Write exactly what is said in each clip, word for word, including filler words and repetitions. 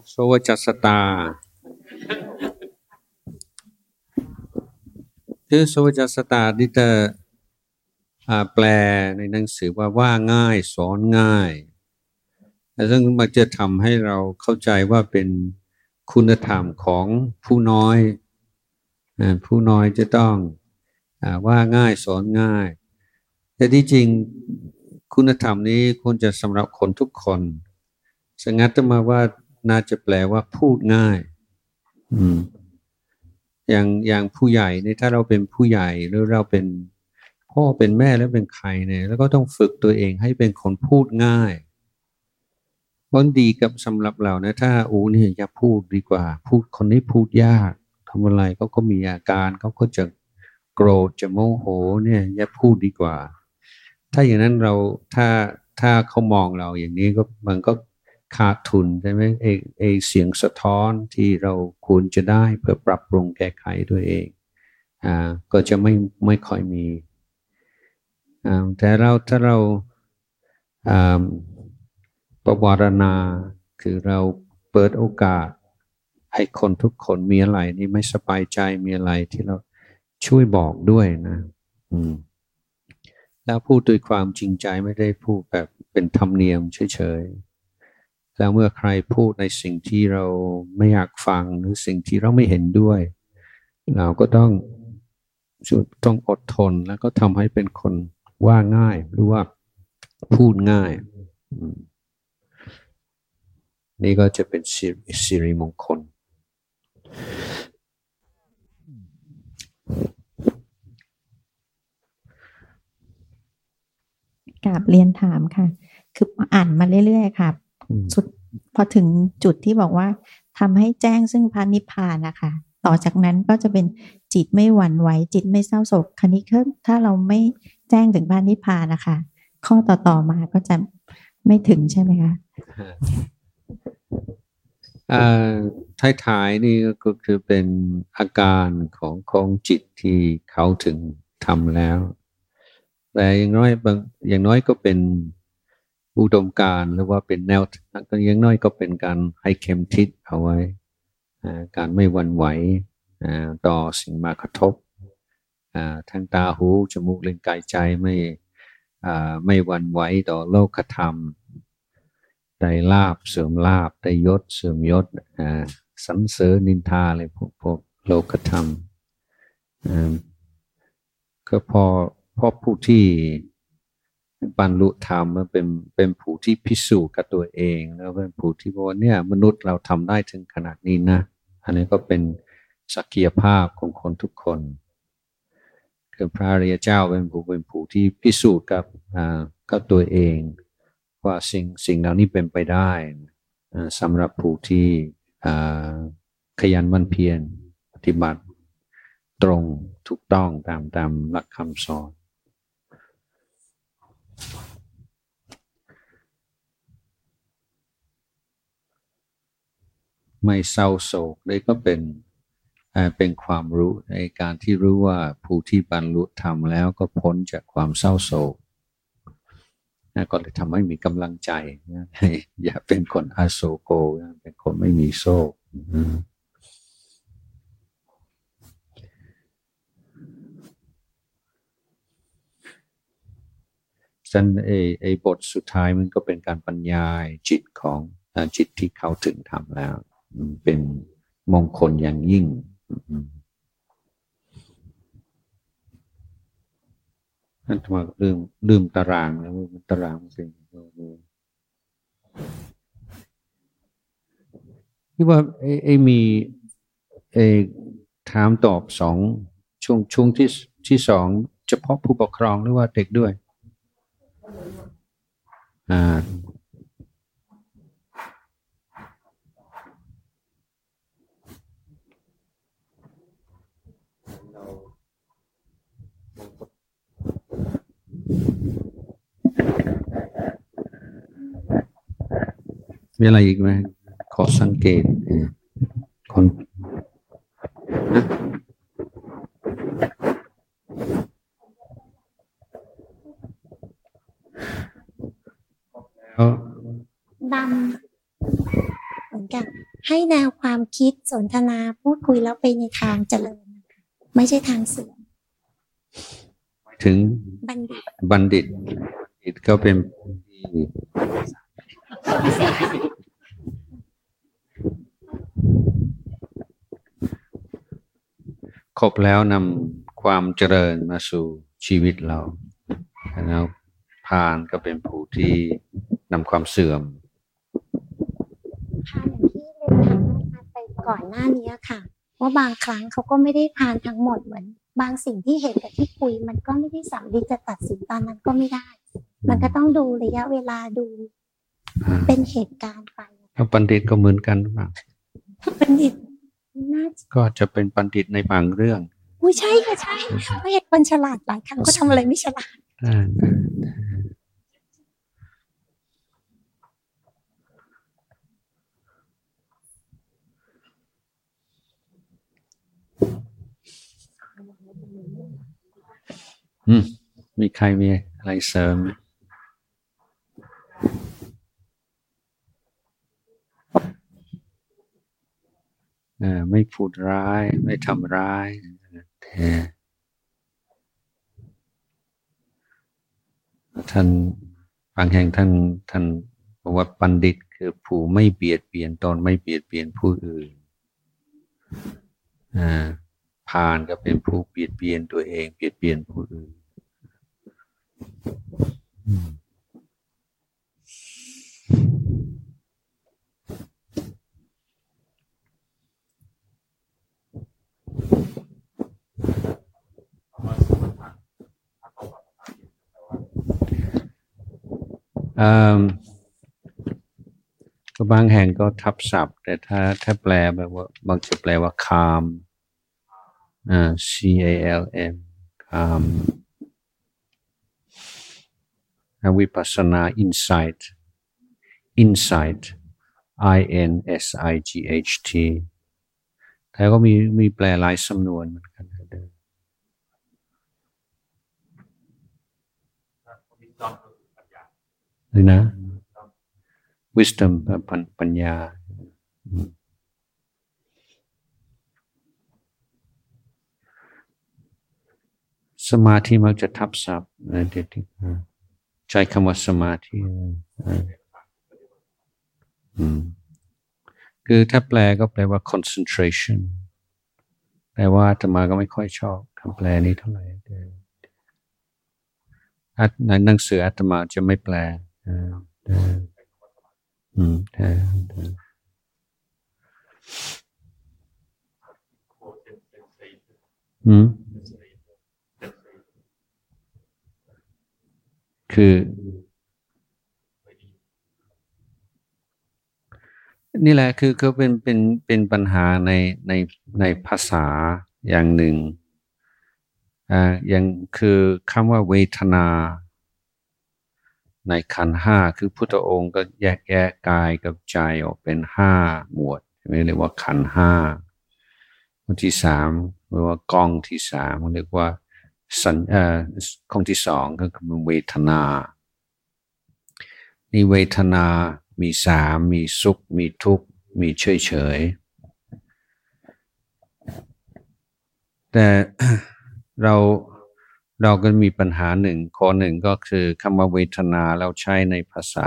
โสวจัสตาคือโสวจัสตาที่จะแปลในหนังสือว่าว่าง่ายสอนง่ายแต่ซึ่งมันจะทำให้เราเข้าใจว่าเป็นคุณธรรมของผู้น้อยผู้น้อยจะต้องว่าง่ายสอนง่ายแต่ที่จริงคุณธรรมนี้ควรจะสำหรับคนทุกคนสงัดมาว่าน่าจะแปลว่าพูดง่ายอืมอย่างอย่างผู้ใหญ่เนี่ยถ้าเราเป็นผู้ใหญ่หรือเราเป็นพ่อเป็นแม่แล้วเป็นใครเนี่ยแล้วก็ต้องฝึกตัวเองให้เป็นคนพูดง่ายเพราะดีกับสำหรับเรานะถ้าอูเนี่ยอย่าพูดดีกว่าพูดคนนี้พูดยากทำอะไรเขาก็มีอาการเขาก็จะโกรธจะโมโหเนี่ยอย่าพูดดีกว่าถ้าอย่างนั้นเราถ้าถ้าเขามองเราอย่างนี้ก็มันก็ขาดทุนใช่ไหมไอไอเสียงสะท้อนที่เราควรจะได้เพื่อปรับปรุงแก้ไขตัวเองอ่าก็จะไม่ไม่ค่อยมีอ่าแต่เราถ้าเราอ่าประวารณาคือเราเปิดโอกาสให้คนทุกคนมีอะไรนี่ไม่สบายใจมีอะไรที่เราช่วยบอกด้วยนะอืมแล้วพูดด้วยความจริงใจไม่ได้พูดแบบเป็นธรรมเนียมเฉยๆแล้วเมื่อใครพูดในสิ่งที่เราไม่อยากฟังหรือสิ่งที่เราไม่เห็นด้วยเราก็ต้องต้องอดทนแล้วก็ทำให้เป็นคนว่าง่ายหรือว่าพูดง่ายนี่ก็จะเป็นสิริมงคลกราบเรียนถามค่ะคืออ่านมาเรื่อยๆค่ะสุดพอถึงจุดที่บอกว่าทำให้แจ้งซึ่งพระนิพพานนะคะต่อจากนั้นก็จะเป็นจิตไม่หวั่นไหวจิตไม่เศร้าโศกคราวนี้ถ้าเราไม่แจ้งถึงพระนิพพานนะคะข้อต่อๆมาก็จะไม่ถึงใช่ไหมคะท้ายๆนี่ก็คือเป็นอาการของของจิตที่เขาถึงทำแล้วแต่อย่างน้อยบางอย่างน้อยก็เป็นอุดมการณ์หรือว่าเป็นแนวก็อย่างน้อยก็เป็นการให้เข็มทิศเอาไว้การไม่หวั่นไหวต่อสิ่งมากระทบทางตาหูจมูกลิ้นกายใจไม่ไม่หวั่นไหวต่อโลกธรรมได้ลาภเสื่อมลาภได้ยศเสื่อมยศสรรเสริญนินทาอะไรพวกพวกโลกธรรมก็พอพอผู้ที่บรรลุธรรมมันเป็นเป็นผู้ที่พิสูจน์กับตัวเองแล้วเป็นผู้ที่บอกว่าเนี่ยมนุษย์เราทำได้ถึงขนาดนี้นะอันนี้ก็เป็นศักยภาพของคนทุกคนคือพระอริยเจ้าเป็นผู้เป็นผู้ที่พิสูจน์กับอ่ากับตัวเองว่าสิ่งสิ่งเหล่านี้เป็นไปได้สำหรับผู้ที่ขยันหมั่นเพียรปฏิบัติตรงถูกต้องตามตามหลักคำสอนไม่เศร้าโศกเลยก็เป็นเป็นความรู้ในการที่รู้ว่าผู้ที่บรรลุธรรมแล้วก็พ้นจากความเศร้าโศกนะก็เลยทำให้มีกำลังใจนะอย่าเป็นคนอาโศโกนะเป็นคนไม่มีโศกฉันไอ้ไอ้บทสุดท้ายมันก็เป็นการบรรยายจิตของจิตที่เข้าถึงธรรมแล้วเป็นมงคลอย่างยิ่งนั่นทำไมลืมลืมตารางแล้วตารางสิ่งที่ว่าไอ้มีไอ้ถามตอบสองช่วงช่วงที่ที่สองเฉพาะผู้ปกครองหรือว่าเด็กด้วยอ่ามีอะไรอีกไหมขอสังเกตคนแล้วดำเหมือนกันให้แนวความคิดสนทนาพูดคุยแล้วไปในทางเจริญไม่ใช่ทางเสื่อมถึงบัณฑิตบัณฑิตบัณฑิตก็เป็นครบแล้วนำความเจริญมาสู่ชีวิตเราแล้วพาลก็เป็นผู้ที่นำความเสื่อมพาลอย่างที่เรียนไปก่อนหน้านี้ค่ะว่าบางครั้งเขาก็ไม่ได้พาลทั้งหมดเหมือนบางสิ่งที่เห็นกับที่คุยมันก็ไม่ได้สำลิดจะตัดสินตอนนั้นก็ไม่ได้มันก็ต้องดูระยะเวลาดูเป็นเหตุการณ์ไปแล้วบัณฑิตก็เหมือนกันหรือเปล่าบัณฑิตก็จะเป็นบัณฑิตในบางเรื่องอุ้ยใช่ค่ะใช่เพราะเห็นคนฉลาดหลายครั้งก็ทำอะไรไม่ฉลาดอืมมีใครมีอะไรเสริมเออไม่พูดร้ายไม่ทำร้ายแต่ท่านบางแห่งท่านท่านบอกว่าบัณฑิตคือผู้ไม่เบียดเบียนตนไม่เบียดเบียนผู้อื่นอ่าพาลก็เป็นผู้เบียดเบียนตัวเองเบียดเบียนผู้อื่นก็บางแห่งก็ทับศัพท์แต่ถ้าถ้าแปลแบบว่าบางจะแปลว่า calm อ่า C A L M calm วิปัสสนา insight insight I N S I G H T แต่ก็มีมีแปลหลายสำนวนเหมือนกันเลยนะ wisdom ปัญญาสมาธิมักจะทับศัพท์ใช้คำว่าสมาธิคือถ้าแปลก็แปลว่า concentration แต่ว่าอาตมาก็ไม่ค่อยชอบคำแปลนี้เท่าไหร่ในหนังสืออาตมาจะไม่แปลอืมใช่อืมคือนี่แหละคือก็เป็นเป็นเป็นปัญหาในในในภาษาอย่างหนึ่งอ่าอย่างคือคำว่าเวทนาในขันธ์ห้าคือพุทธองค์ก็แยกแยกกายกับใจออกเป็นห้าหมวดเรียกว่าขันธ์ห้าข้อที่สามเรียกว่ากองที่สามเรียกว่าสัญเอ่อข้อที่สองก็คือเวทนานี่เวทนามีสามมีสุขมีทุกข์มีเฉยเฉยแต่เราเราก็มีปัญหาหนึ่งข้อหนึ่งก็คือคำว่าเวทนาเราใช้ในภาษา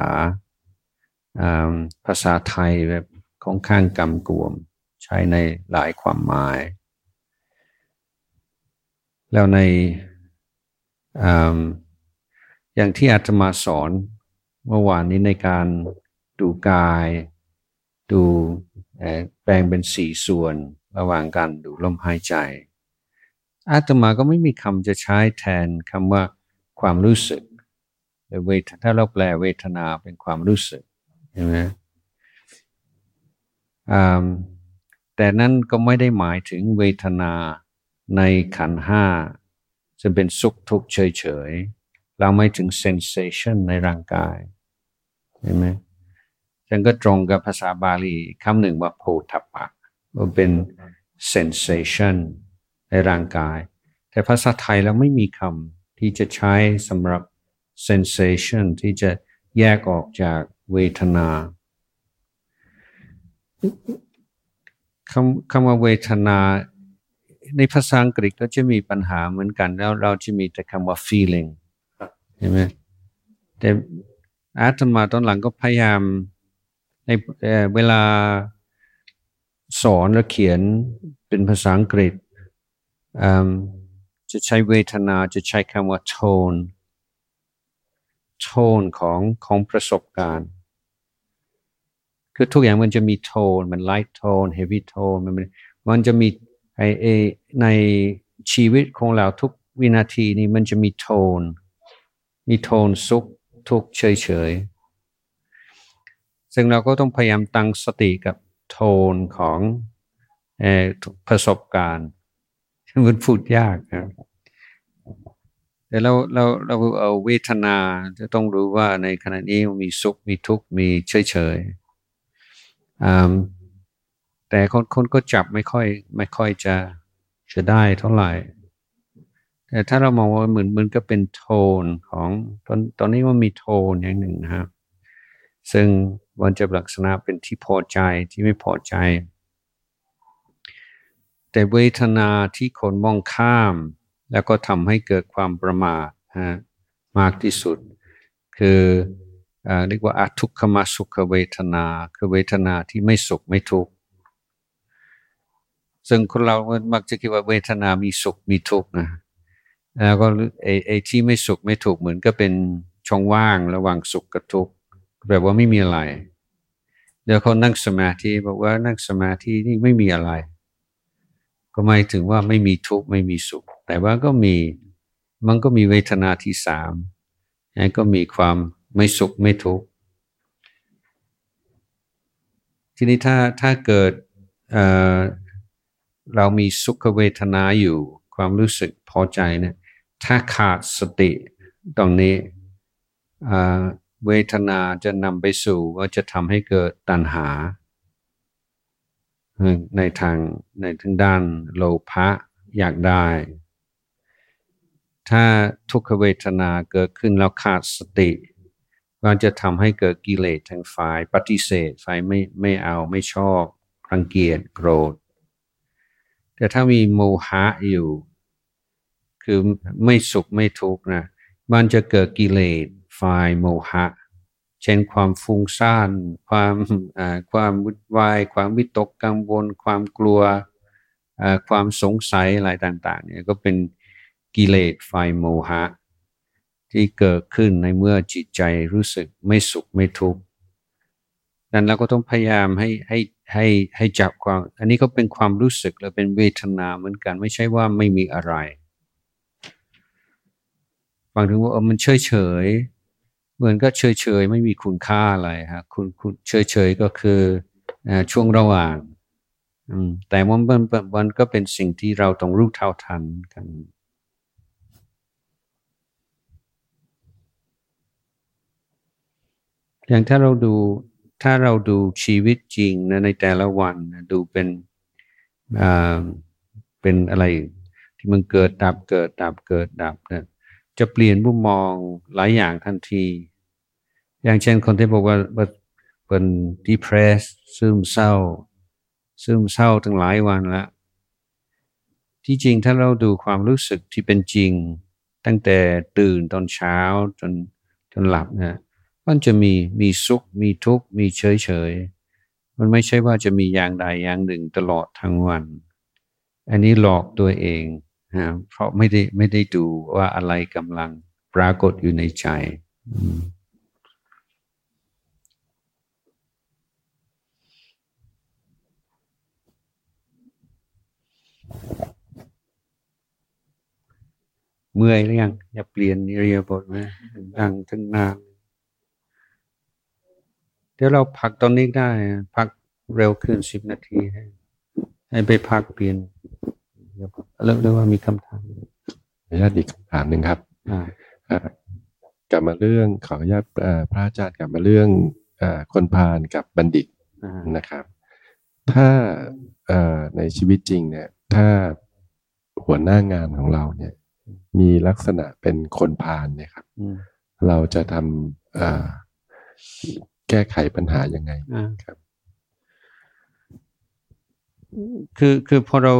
ภาษาไทยแบบค่อนข้างกำกวมใช้ในหลายความหมายแล้วในอย่างที่อาตมาสอนเมื่อวานนี้ในการดูกายดูแบ่งเป็นสี่ส่วนระหว่างการดูลมหายใจอาตมาก็ไม่มีคำจะใช้แทนคำว่าความรู้สึกเวทถ้าเราแปลเวทนาเป็นความรู้สึกใช่ไหมแต่นั้นก็ไม่ได้หมายถึงเวทนาในขันธ์ห้าจะเป็นสุขทุกข์เฉยๆเราไม่ถึง sensation ในร่างกายใช่ไหมฉันก็ตรงกับภาษาบาลีคำหนึ่งว่าโพธัพพะว่าเป็น sensation ในร่างกายแต่ภาษาไทยเราไม่มีคำที่จะใช้สำหรับ sensation ที่จะแยกออกจากเวทนาคำคำว่าเวทนาในภาษาอังกฤษก็จะมีปัญหาเหมือนกันแล้วเราจะมีแต่คำว่า feeling ใช่ไหมแต่อาตมาตอนหลังก็พยายามในเอ่อเวลาสอนและเขียนเป็นภาษาอังกฤษจะใช้เวทนาจะใช้คำว่า tone tone ของของประสบการณ์คือทุกอย่างมันจะมีโทนมัน light tone heavy tone มันมันจะมีไอเอในชีวิตของเราทุกวินาทีนี้มันจะมีโทนมีโทนสุขทุกข์เฉยๆซึ่งเราก็ต้องพยายามตั้งสติกับโทนของเอ่อประสบการณ์มันพูดยากครับแต่เราเราเราเอาเวทนาจะต้องรู้ว่าในขณะนี้มีสุขมีทุกข์มีเฉยๆแต่คนคนก็จับไม่ค่อยไม่ค่อยจะจะได้เท่าไหร่แต่ถ้าเรามองว่าเหมือนมันก็เป็นโทนของตอนตอนนี้มันมีโทนอย่างหนึ่งนะครับซึ่งมันจะลักษณะเป็นที่พอใจที่ไม่พอใจแต่เวทนาที่คนมองข้ามแล้วก็ทำให้เกิดความประมาทฮะมากที่สุดคืออ่าเรียกว่าอทุกขมสุขเวทนาคือเวทนาที่ไม่สุขไม่ทุกข์ซึ่งคนเรามักจะคิดว่าเวทนามีสุขมีทุกข์นะแล้วก็ไอ้ไอ้ที่ไม่สุขไม่ทุกข์เหมือนก็เป็นช่องว่างระหว่างสุขกับทุกข์แบบว่าไม่มีอะไรเดี๋ยวเขานั่งสมาธิบอกว่านั่งสมาธินี่ไม่มีอะไรก็หมายถึงว่าไม่มีทุกข์ไม่มีสุขแต่ว่าก็มีมันก็มีเวทนาที่สามแล้วก็มีความไม่สุขไม่ทุกข์ทีนี้ถ้าถ้าเกิดเอ่อเรามีสุขเวทนาอยู่ความรู้สึกพอใจเนี่ยถ้าขาดสติตรงนี้อ่าเวทนาจะนำไปสู่ว่าจะทำให้เกิดตัณหาในทางในทางด้านโลภะอยากได้ถ้าทุกขเวทนาเกิดขึ้นแล้วขาดสติก็จะทำให้เกิดกิเลสทางฝ่ายปฏิเสธฝ่ายไม่ไม่เอาไม่ชอบรังเกียจโกรธแต่ถ้ามีโมหะอยู่คือไม่สุขไม่ทุกข์นะมันจะเกิดกิเลสฝ่ายโมหะเช่นความฟุ้งซ่านความอ่าความวุ่นวายความวิตกกังวลความกลัวอ่าความสงสัยอะไรต่างๆเนี่ยก็เป็นกิเลสฝ่ายโมหะที่เกิดขึ้นในเมื่อจิตใจรู้สึกไม่สุขไม่ทุกข์นั้นเราก็ต้องพยายามให้ให้ให้ให้จับความอันนี้ก็เป็นความรู้สึกและเป็นเวทนาเหมือนกันไม่ใช่ว่าไม่มีอะไรฟังถึงว่าเออมันเฉยเฉยเหมือนก็เฉยเฉยไม่มีคุณค่าอะไรฮะคุณคุณเฉยเฉยก็คืออ่าช่วงระหว่างอืมแต่มันมันมันก็เป็นสิ่งที่เราต้องรู้เท่าทันกันอย่างถ้าเราดูถ้าเราดูชีวิตจริงนะในแต่ละวันนะดูเป็นอ่าเป็นอะไรที่มันเกิดดับเกิดดับเกิดดับนะจะเปลี่ยนมุมมองหลายอย่างทันทีอย่างเช่นคนที่บอกว่าเป็น depressed ซึมเศร้าซึมเศร้าตั้งหลายวันแล้วที่จริงถ้าเราดูความรู้สึกที่เป็นจริงตั้งแต่ตื่นตอนเช้าจนจนหลับนะมันจะมีมีสุขมีทุกข์มีเฉยเฉยมันไม่ใช่ว่าจะมีอย่างใดอย่างหนึ่งตลอดทั้งวันอันนี้หลอกตัวเองนะเพราะไม่ได้ไม่ได้ดูว่าอะไรกำลังปรากฏอยู่ในใจเมื่อยหรือยังอย่าเปลี่ยนอิริยาบถนะนั่งทั้งนานเดี๋ยวเราพักตอนนี้ได้พักเร็วขึ้นสิบนาทีให้ให้ไปพักเปลี่ยนเริ่มด้วยว่ามีคำถามขออนุญาตอีกคำถามหนึ่งครับกลับมาเรื่องขออนุญาตพระอาจารย์กลับมาเรื่องคนพาลกับบัณฑิตนะครับถ้าในชีวิตจริงเนี่ยถ้าหัวหน้างานของเราเนี่ยมีลักษณะเป็นคนพาลเนี่ยครับเราจะทำแก้ไขปัญหายังไงครับคือคือพอเรา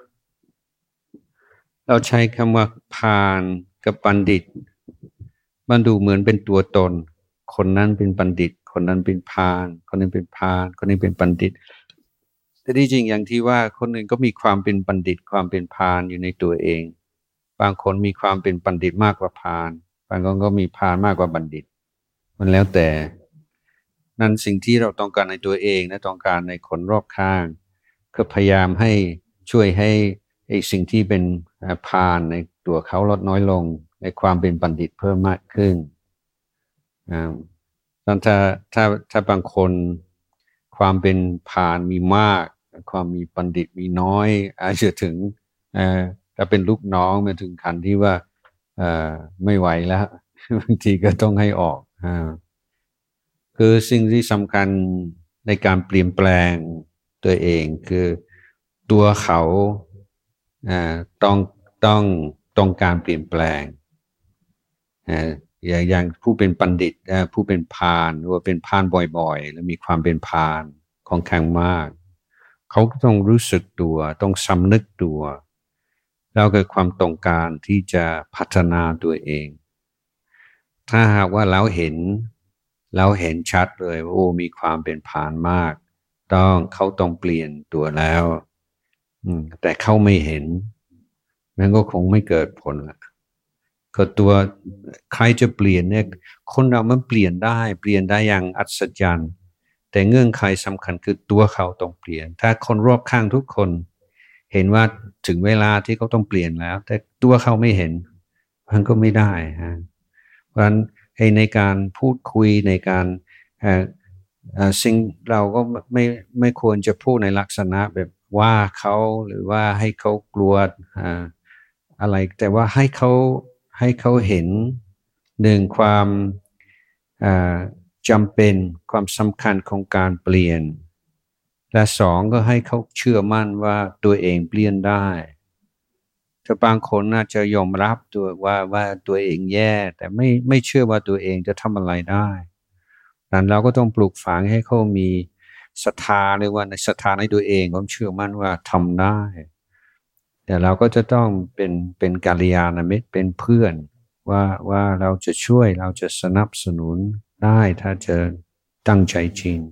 เราใช้คำว่าพาลกับบัณฑิตมันดูเหมือนเป็นตัวตนคนนั้นเป็นบัณฑิตคนนั้นเป็นพาลคนนี้เป็นพาลคนนี้เป็นบัณฑิตแต่ที่จริงอย่างที่ว่าคนหนึ่งก็มีความเป็นบัณฑิตความเป็นพาลอยู่ในตัวเองบางคนมีความเป็นบัณฑิตมากกว่าพาลบางคนก็มีพาลมากกว่าบัณฑิตมันแล้วแต่นั่นสิ่งที่เราต้องการในตัวเองและต้องการในคนรอบข้างก็พยายามให้ช่วยให้ไอ้สิ่งที่เป็นพาลในตัวเขาลดน้อยลงในความเป็นบัณฑิตเพิ่มมากขึ้นอ่าถ้าถ้าถ้าบางคนความเป็นพาลมีมากความมีบัณฑิตมีน้อยอาจจะถึงเอ่อถ้าเป็นลูกน้องมาถึงขั้นที่ว่าเอ่อไม่ไหวแล้วบางทีก็ต้องให้ออกอ่าคือสิ่งที่สำคัญในการเปลี่ยนแปลงตัวเองคือตัวเขาอ่าต้องต้องต้องการเปลี่ยนแปลงอ่าอย่างอย่างผู้เป็นบัณฑิตอ่าผู้เป็นพาลหรือว่าเป็นพาลบ่อยๆแล้วมีความเป็นพาลค่อนข้างมากเขาต้องรู้สึกตัวต้องสำนึกตัวแล้วเกิดความต้องการที่จะพัฒนาตัวเองถ้าหากว่าเราเห็นเราเห็นชัดเลยว่าโอ้มีความเป็นพาลมากต้องเขาต้องเปลี่ยนตัวแล้วอืมแต่เขาไม่เห็นมันก็คงไม่เกิดผลละก็ตัวใครจะเปลี่ยนเนี่ยคนเรามันเปลี่ยนได้เปลี่ยนได้อย่างอัศจรรย์แต่เงื่อนไขสำคัญคือตัวเขาต้องเปลี่ยนถ้าคนรอบข้างทุกคนเห็นว่าถึงเวลาที่เขาต้องเปลี่ยนแล้วแต่ตัวเขาไม่เห็นมันก็ไม่ได้ฮะเพราะฉะนั้นในการพูดคุยในการเอ่อเอ่อสิ่งเราก็ไม่ไม่ควรจะพูดในลักษณะแบบว่าเขาหรือว่าให้เขากลัวอ่าอะไรแต่ว่าให้เขาให้เขาเห็นหนึ่งความอ่าจำเป็นความสำคัญของการเปลี่ยนและสองก็ให้เขาเชื่อมั่นว่าตัวเองเปลี่ยนได้แต่บางคนน่าจะยอมรับตัวว่าว่าตัวเองแย่แต่ไม่ไม่เชื่อว่าตัวเองจะทำอะไรได้นั้นเราก็ต้องปลูกฝังให้เขามีศรัทธาเรียกว่าในศรัทธาในตัวเองความเชื่อมั่นว่าทำได้แต่เราก็จะต้องเป็นเป็นกัลยาณมิตรเป็นเพื่อนว่าว่าเราจะช่วยเราจะสนับสนุนได้ถ้าจะตั้งใจจริง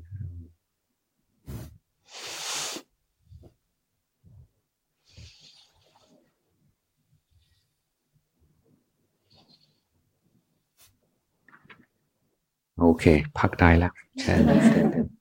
โอเคพักได้แล้ว